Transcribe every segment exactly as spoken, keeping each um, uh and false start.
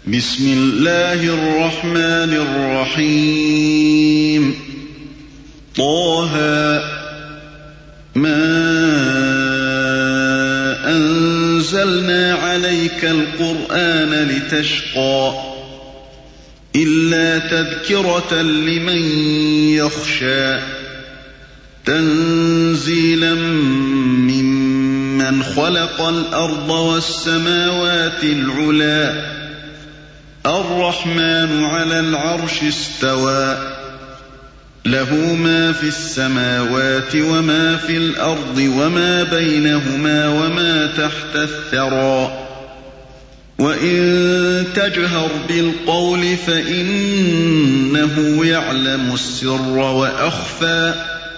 بسم الله الرحمن الرحيم. طه ما أنزلنا عليك القرآن لتشقى إلا تذكرة لمن يخشى تنزيلا ممن خلق الأرض والسماوات العلى الرحمن على العرش استوى له ما في السماوات وما في الأرض وما بينهما وما تحت الثرى وإن تجهر بالقول فإنه يعلم السر وأخفى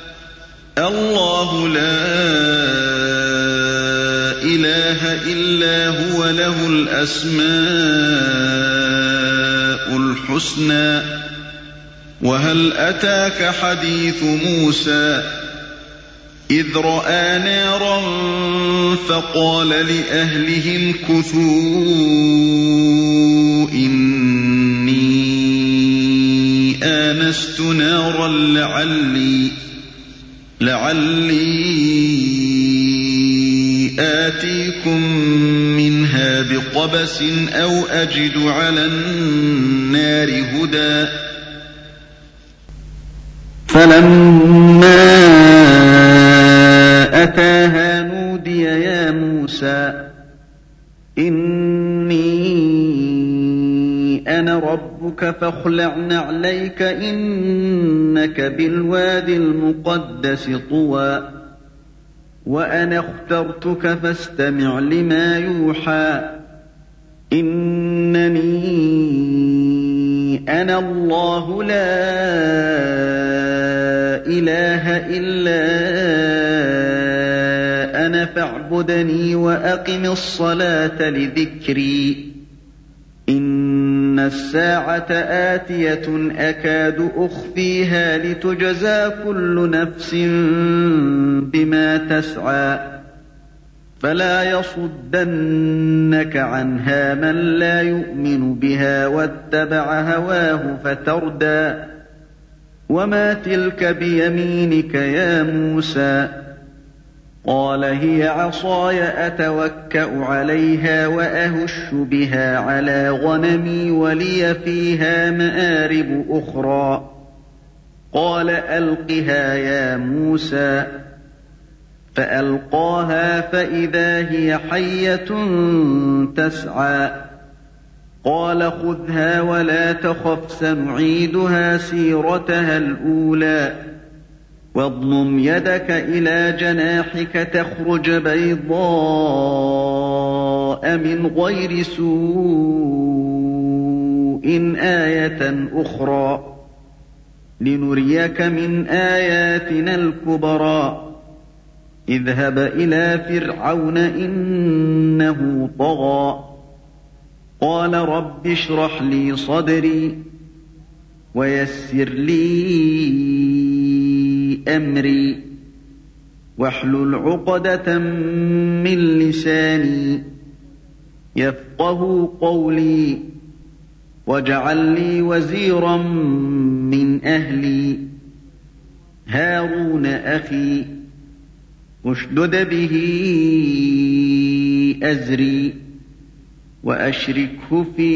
الله لا إله إلا هو له الأسماء الحسنى وهل أتاك حديث موسى إذ رأى نارا فقال لأهلهم كثوا إني آنست نارا لعلي لعلي آتيكم منها بقبس أو أجد على النار هدى فلما أتاها نودي يا موسى إني أنا ربك فاخلع نعليك إنك بالوادي المقدس طوى وأنا اخترتك فاستمع لما يوحى إنني أنا الله لا إله إلا أنا فاعبدني وأقم الصلاة لذكري إن الساعة آتية أكاد أخفيها لتجزى كل نفس بما تسعى فلا يصدنك عنها من لا يؤمن بها واتبع هواه فتردى وما تلك بيمينك يا موسى قال هي عصاي أتوكأ عليها وأهش بها على غنمي ولي فيها مآرب أخرى قال ألقها يا موسى فألقاها فإذا هي حية تسعى قال خذها ولا تخف سنعيدها سيرتها الأولى واضمم يدك إلى جناحك تخرج بيضاء من غير سوء آية أخرى لنريك من آياتنا الكبرى اذهب إلى فرعون إنه طغى قال رب اشرح لي صدري ويسر لي أمري واحلل عقدة من لساني يفقه قولي واجعل لي وزيرا من أهلي هارون أخي اشدد به أزري وأشركه في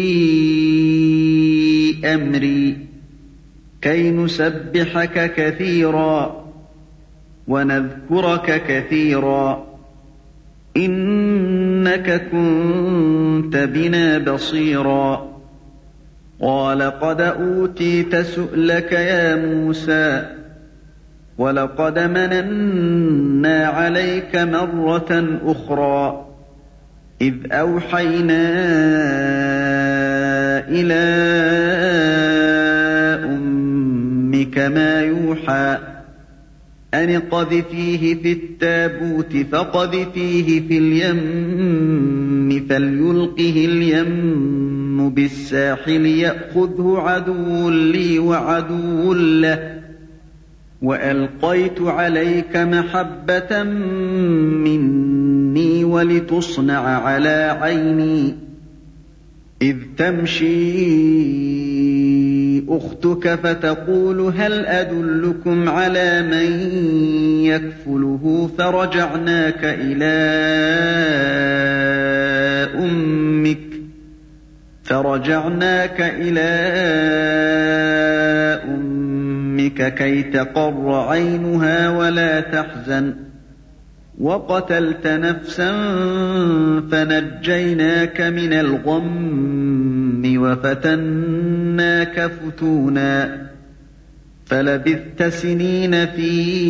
أمري كي نسبحك كثيرا ونذكرك كثيرا إنك كنت بنا بصيرا قال قد أوتيت سؤلك يا موسى ولقد مننا عليك مرة أخرى إذ أوحينا إلى أمك ما يوحى أن اقذفيه في التابوت فاقذفيه في اليم فليلقه اليم بالساحل يأخذه عدو لي وعدو له وألقيت عليك محبة مني ولتصنع على عيني إذ تمشي أختك فتقول هل أدلكم على من يكفله فرجعناك إلى أمك فرجعناك إلى أمك كي تقر عينها ولا تحزن وقتلت نفسا فنجيناك من الغم وفتناك فتونا فلبثت سنين في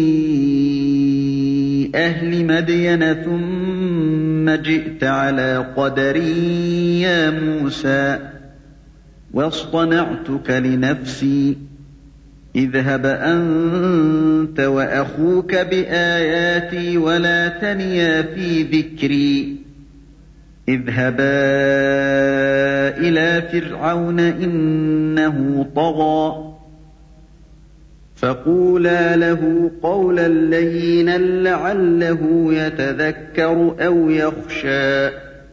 أهل مدين ثم جئت على قدري يا موسى واصطنعتك لنفسي اذهب أنت وأخوك بآياتي ولا تنيا في ذكري اذهبا إلى فرعون إنه طغى فقولا له قولا لينا لعله يتذكر أو يخشى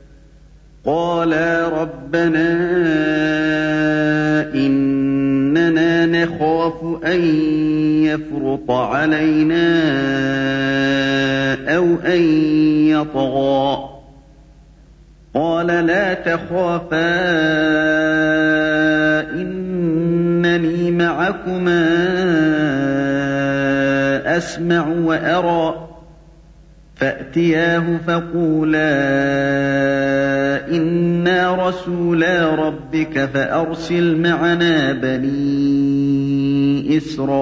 قالا ربنا إننا نخاف أن يفرط علينا أو أن يطغى قال لا تخافا إنني معكما أسمع وأرى فأتياه فقولا إنا رسولا ربك فأرسل معنا بني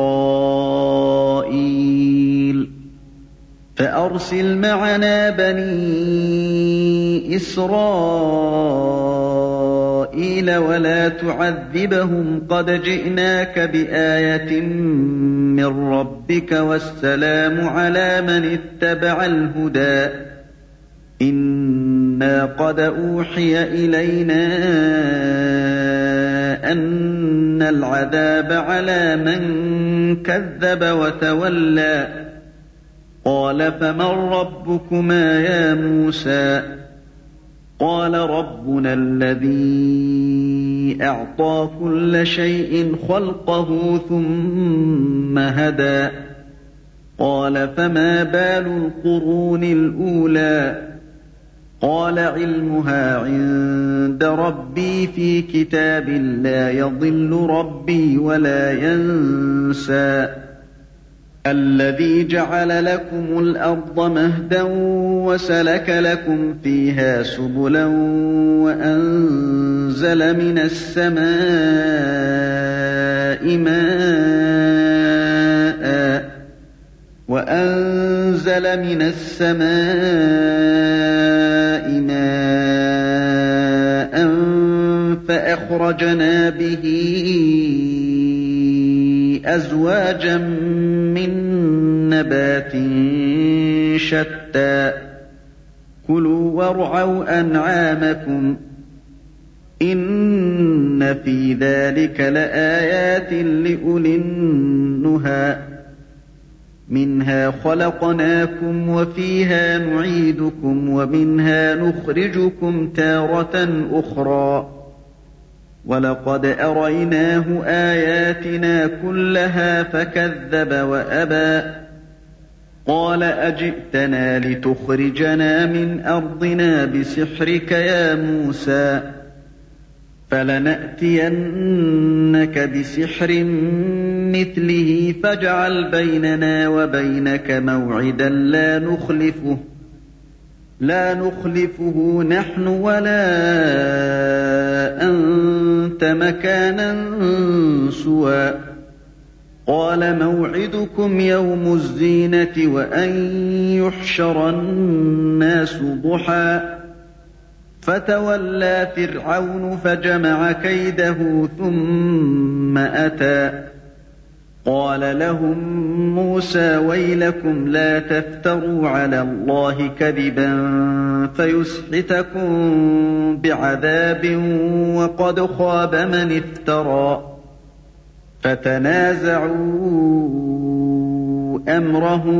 إسرائيل فأرسل معنا بني إسرائيل ولا تعذبهم قد جئناك بآية من ربك والسلام على من اتبع الهدى إنا قد أوحي إلينا أن العذاب على من كذب وتولى قال فمن ربكما يا موسى قال ربنا الذي أعطى كل شيء خلقه ثم هدى قال فما بال القرون الأولى قال علمها عند ربي في كتاب لا يضل ربي ولا ينسى الذي جعل لكم الأرض مهدا وسلك لكم فيها سبلا وأنزل من السماء ماء وأنزل من السماء ماء فأخرجنا به أزواجا من نبات شتى كلوا وارعوا أنعامكم إن في ذلك لآيات لأولي النهى منها خلقناكم وفيها نعيدكم ومنها نخرجكم تارة أخرى ولقد أريناه آياتنا كلها فكذب وأبى قال أجئتنا لتخرجنا من أرضنا بسحرك يا موسى فلنأتينك بسحر مثله فاجعل بيننا وبينك موعدا لا نخلفه لا نخلفه نحن ولا أنت مكانا سوى قال موعدكم يوم الزينة وأن يحشر الناس ضحى فتولى فرعون فجمع كيده ثم أتى قال لهم موسى ويلكم لا تفتروا على الله كذبا فيسحتكم بعذاب وقد خاب من افترى فتنازعوا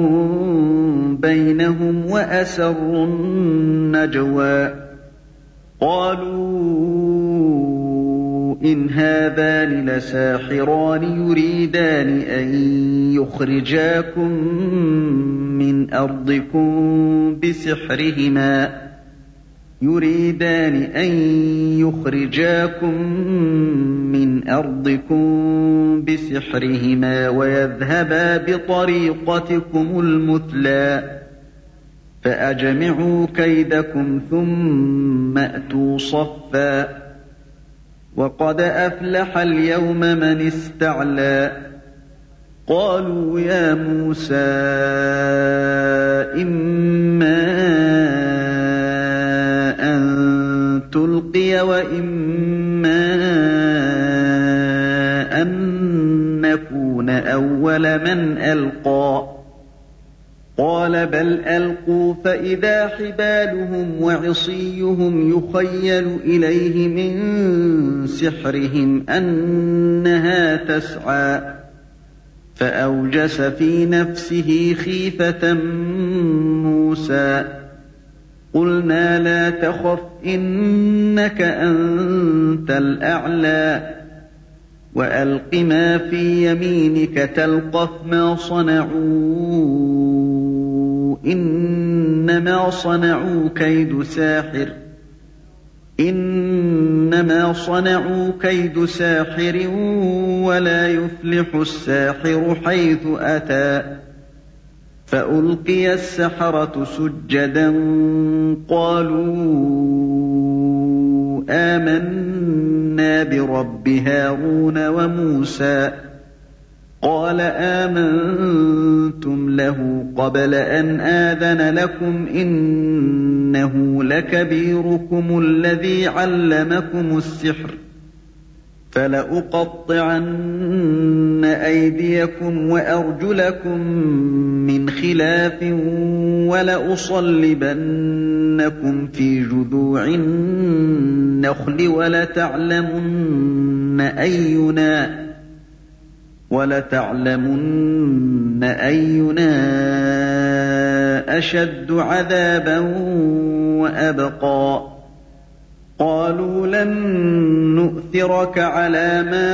أمرهم بينهم وأسروا النجوى قالوا إن هذان لساحران يريدان أن يخرجاكم من أرضكم بسحرهما يريدان أن يخرجاكم من أرضكم بسحرهما ويذهبا بطريقتكم المثلى فأجمعوا كيدكم ثم أتوا صفا وقد أفلح اليوم من استعلى قالوا يا موسى إما أن تلقي وإما أن نكون أول من ألقى قال بل ألقوا فإذا حبالهم وعصيهم يخيل إليه من سحرهم أنها تسعى فأوجس في نفسه خيفة موسى قلنا لا تخف إنك أنت الأعلى وألق ما في يمينك تلقف ما صنعوا إنما صنعوا كيد ساحر إنما صنعوا كيد ساحر ولا يفلح الساحر حيث أتى فألقي السحرة سجدا قالوا آمنا برب هارون وموسى قال آمنتم له قبل أن آذن لكم إنه لكبيركم الذي علمكم السحر فلأقطعن أيديكم وأرجلكم من خلاف ولأصلبنكم في جذوع النخل ولتعلمن أينا ولتعلمن أينا أشد عذابا وأبقى قالوا لن نؤثرك على ما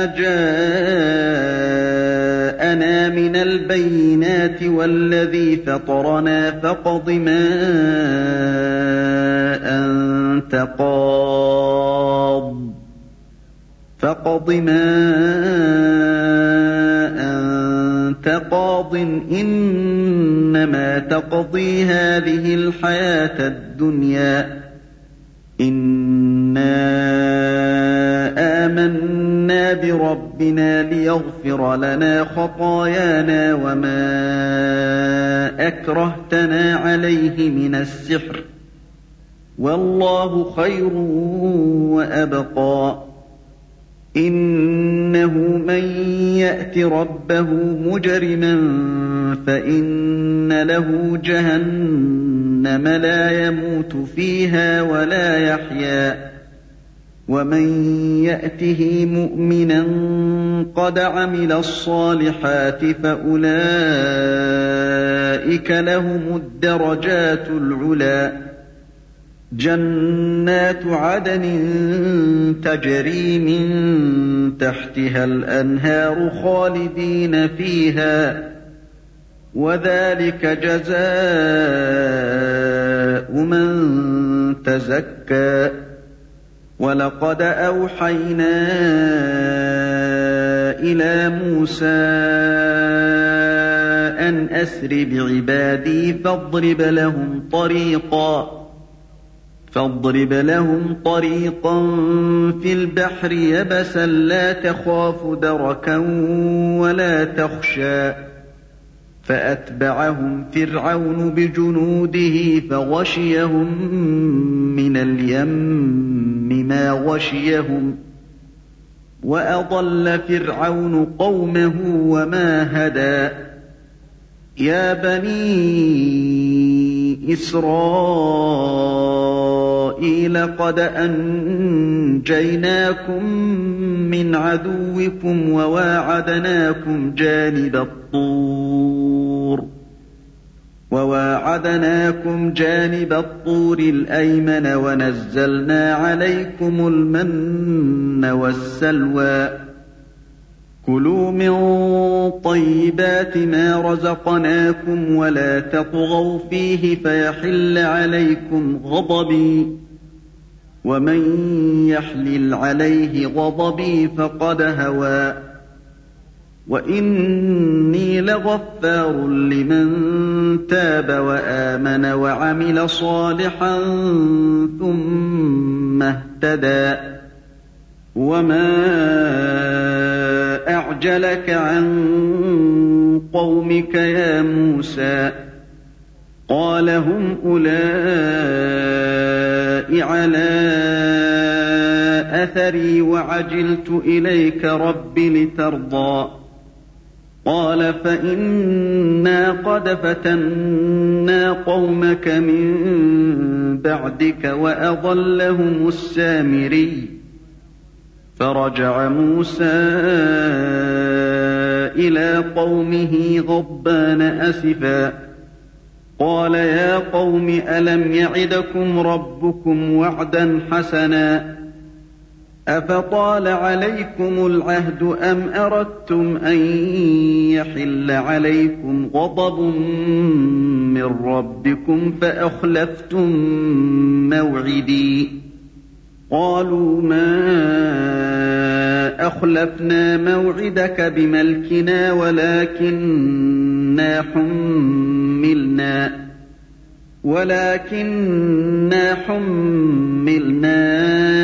جاءنا من البينات والذي فطرنا فاقض ما أنت قاض فاقض ما أنت قاض إنما تقضي هذه الحياة الدنيا إنا آمنا بربنا ليغفر لنا خطايانا وما أكرهتنا عليه من السحر والله خير وأبقى إنه من يأت ربه مجرما فإن له جهنم لا يموت فيها ولا يحيا ومن يأته مؤمنا قد عمل الصالحات فأولئك لهم الدرجات العلى جنات عدن تجري من تحتها الأنهار خالدين فيها وذلك جزاء من تزكى ولقد أوحينا إلى موسى أن أسر بعبادي فاضرب لهم طريقا فاضرب لهم طريقا في البحر يبسا لا تخاف دركا ولا تخشى فأتبعهم فرعون بجنوده فغشيهم من اليم ما غشيهم وأضل فرعون قومه وما هدى يا بني إسرائيل قد أنجيناكم من عدوكم وواعدناكم جانب الطور وواعدناكم جانب الطور الأيمن ونزلنا عليكم المن والسلوى كلوا من طيبات ما رزقناكم ولا تطغوا فيه فيحل عليكم غضبي ومن يحلل عليه غضبي فقد هوى وإني لغفار لمن تاب وآمن وعمل صالحا ثم اهتدى وما أعجلك عن قومك يا موسى قال هم أولئك على أثري وعجلت إليك رب لترضى قال فإنا قد فتنا قومك من بعدك وأضلهم السامري فرجع موسى إلى قومه غضبان أسفا قال يا قوم ألم يعدكم ربكم وعدا حسنا أفطال عليكم العهد أم أردتم أن يحل عليكم غضب من ربكم فأخلفتم موعدي قالوا ما أخلفنا موعدك بملكنا ولكننا حملنا ولكننا حملنا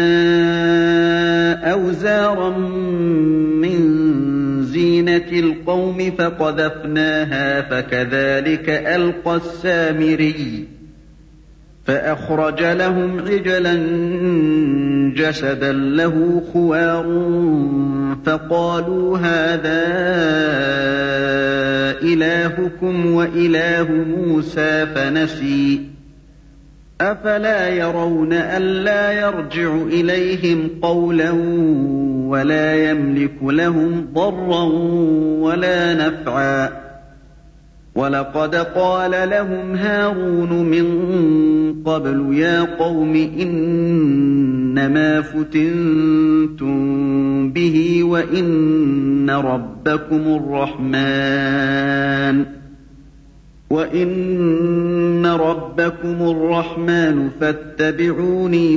أوزارا من زينة القوم فقذفناها فكذلك ألقى السامري فأخرج لهم عجلا جسدا له خوار فقالوا هذا إلهكم وإله موسى فنسي أفلا يرون ألا يرجع إليهم قولا ولا يملك لهم ضرا ولا نفعا ولقد قال لهم هارون من قبل يا قوم إنما فتنتم به وإن ربكم الرحمن وإن ربكم الرحمن فاتبعوني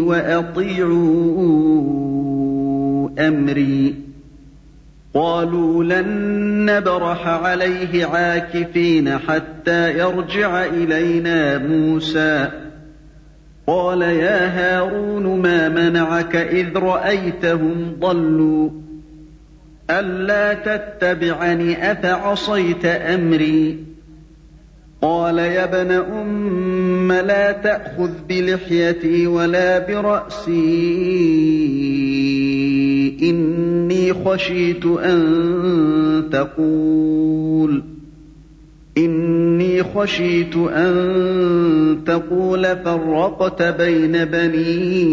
وأطيعوا أمري قالوا لن نبرح عليه عاكفين حتى يرجع إلينا موسى قال يا هارون ما منعك إذ رأيتهم ضلوا ألا تتبعني أفعصيت أمري قال يا ابن أم لا تأخذ بلحيتي ولا برأسي إني خشيت أن تقول إني خشيت أن تقول فرقت بين بني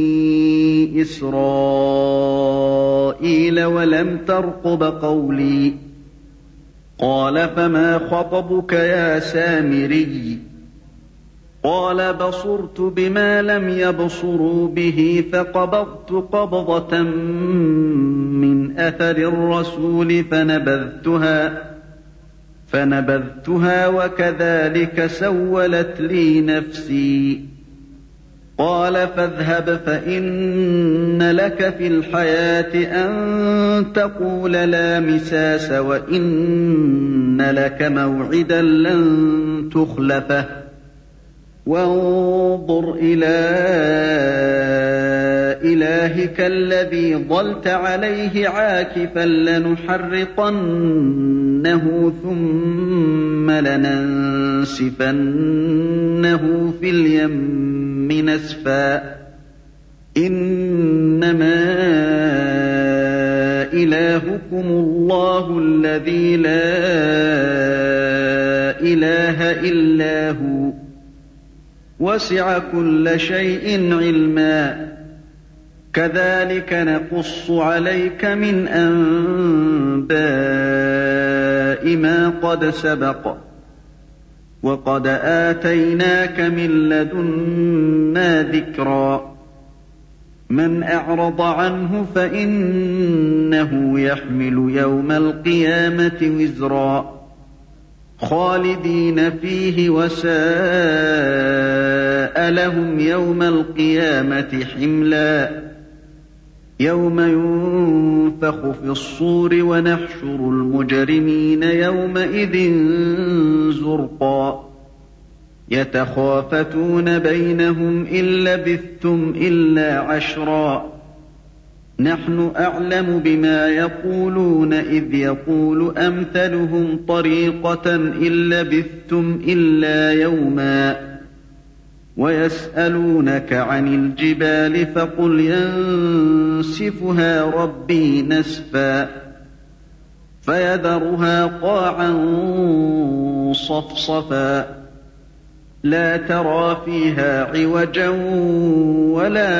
إسرائيل ولم ترقب قولي قال فما خطبك يا سامري قال بصرت بما لم يبصروا به فقبضت قبضة من أثر الرسول فنبذتها فنبذتها وكذلك سولت لي نفسي قال فاذهب فإن لك في الحياة أن تقول لا مساس وإن لك موعدا لن تخلفه وانظر إلى إلهك الذي ظلت عليه عاكفا لنحرقنه ثم لننسفنه في اليم نسفا إنما إلهكم الله الذي لا إله إلا هو وسع كل شيء علما كذلك نقص عليك من أنباء ما قد سبق وقد آتيناك من لدنا ذكرا من أعرض عنه فإنه يحمل يوم القيامة وزرا خالدين فيه وساء لهم يوم القيامة حملا يوم ينفخ في الصور ونحشر المجرمين يومئذ زرقا يتخافتون بينهم إن لبثتم إلا عشرا نحن أعلم بما يقولون إذ يقول أمثلهم طريقة إن لبثتم إلا يوما ويسألونك عن الجبال فقل ينسفها ربي نسفا فيذرها قاعا صفصفا لا ترى فيها عوجا ولا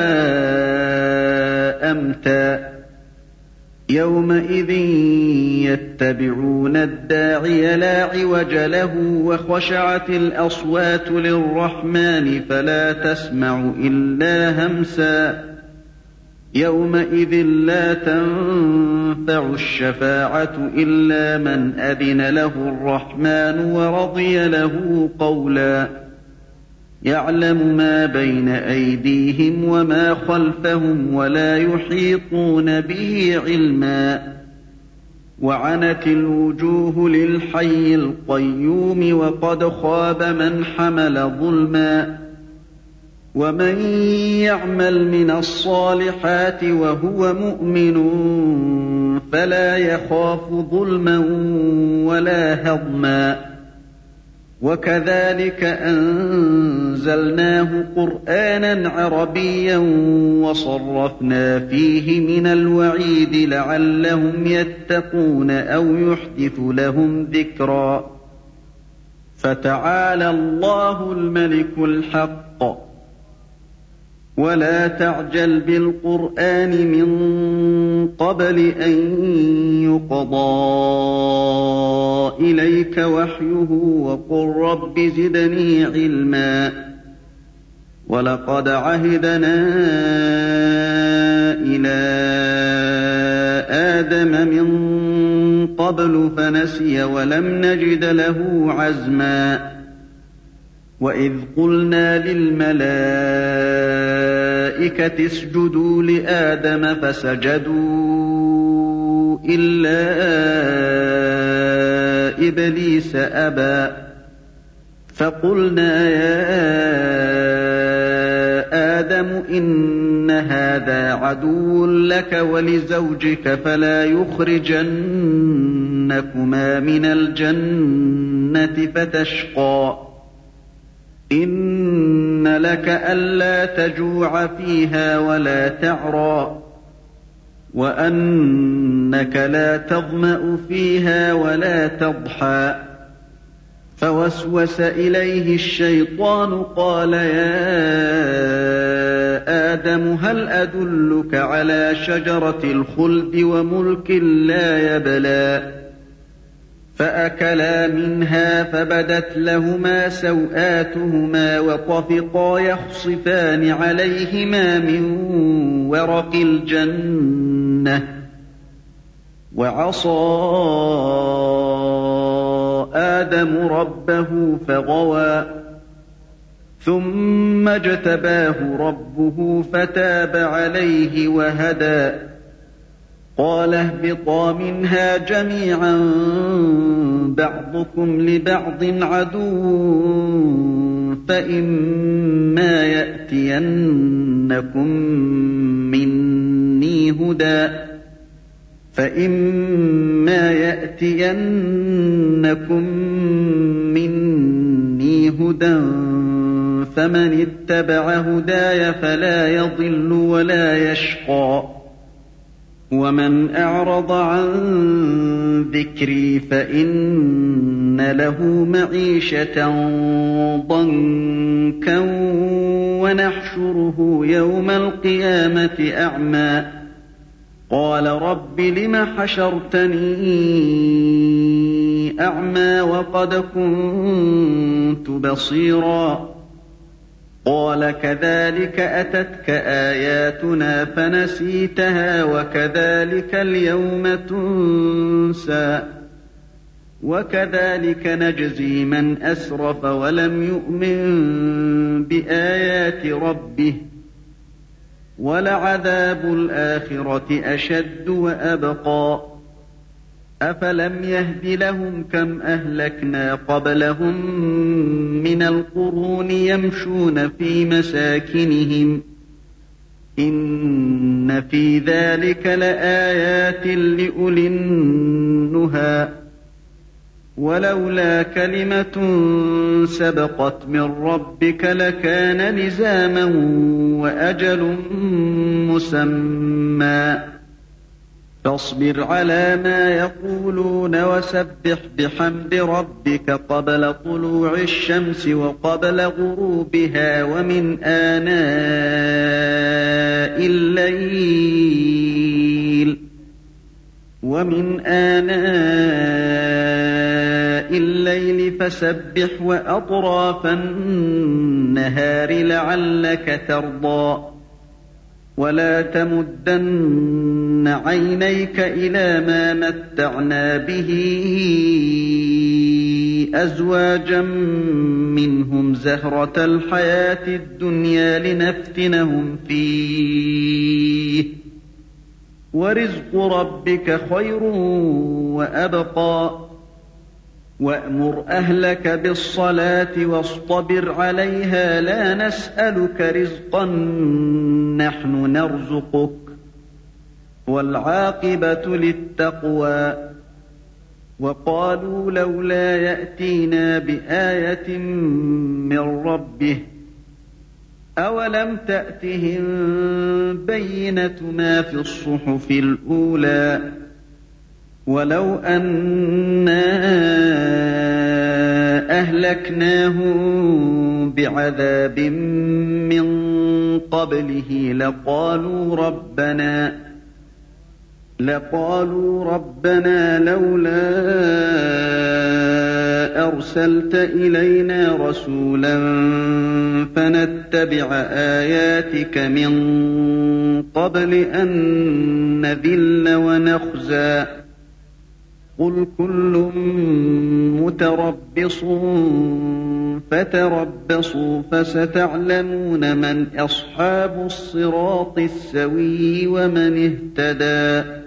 أمتا يومئذ يتبعون الداعي لا عوج له وخشعت الأصوات للرحمن فلا تسمع إلا همسا يومئذ لا تنفع الشفاعة إلا من أذن له الرحمن ورضي له قولا يعلم ما بين أيديهم وما خلفهم ولا يحيطون به علما وعنت الوجوه للحي القيوم وقد خاب من حمل ظلما ومن يعمل من الصالحات وهو مؤمن فلا يخاف ظلما ولا هضما وكذلك أنزلناه قرآنا عربيا وصرفنا فيه من الوعيد لعلهم يتقون أو يحدث لهم ذكرا فتعالى الله الملك الحق ولا تعجل بالقرآن من قبل أن يقضى إليك وحيه وقل رب زدني علما ولقد عهدنا إلى آدم من قبل فنسي ولم نجد له عزما وإذ قلنا للملائكة اسجدوا لآدم فسجدوا إلا إبليس أبى فقلنا يا آدم إن هذا عدو لك ولزوجك فلا يخرجنكما من الجنة فتشقى إن لك ألا تجوع فيها ولا تعرى وأنك لا تظمأ فيها ولا تضحى فوسوس إليه الشيطان قال يا آدم هل أدلك على شجرة الخلد وملك لا يبلى فأكلا منها فبدت لهما سوآتهما وطفقا يخصفان عليهما من ورق الجنة وعصى آدم ربه فغوى ثم اجتباه ربه فتاب عليه وهدى قال اهبطا منها جميعا بعضكم لبعض عدو فإما يأتينكم مني هدى فإما يأتينكم مني هدى فمن اتبع هداي فلا يضل ولا يشقى ومن أعرض عن ذكري فإن له معيشة ضنكا ونحشره يوم القيامة أعمى قال رب لم حشرتني أعمى وقد كنت بصيرا قال كذلك أتتك آياتنا فنسيتها وكذلك اليوم تنسى وكذلك نجزي من أسرف ولم يؤمن بآيات ربه ولعذاب الآخرة أشد وأبقى أفلم يهد لهم كم أهلكنا قبلهم من القرون يمشون في مساكنهم إن في ذلك لآيات لأولي النهى ولولا كلمة سبقت من ربك لكان لزاما وأجل مسمى فاصبر على ما يقولون وسبح بحمد ربك قبل طلوع الشمس وقبل غروبها ومن آناء الليل ومن آناء الليل فسبح وأطراف النهار لعلك ترضى ولا تمدن عينيك إلى ما متعنا به أزواجا منهم زهرة الحياة الدنيا لنفتنهم فيه ورزق ربك خير وأبقى وأمر أهلك بالصلاة واصطبر عليها لا نسألك رزقا نحن نرزقك والعاقبة للتقوى وقالوا لولا يأتينا بآية من ربه أولم تأتهم بينة ما في الصحف الأولى ولو أنا أهلكناهم بعذاب من قبله لقالوا ربنا لقالوا ربنا لولا أرسلت إلينا رسولا فنتبع آياتك من قبل أن نذل ونخزى قل كل متربص فتربصوا فستعلمون من أصحاب الصراط السوي ومن اهتدى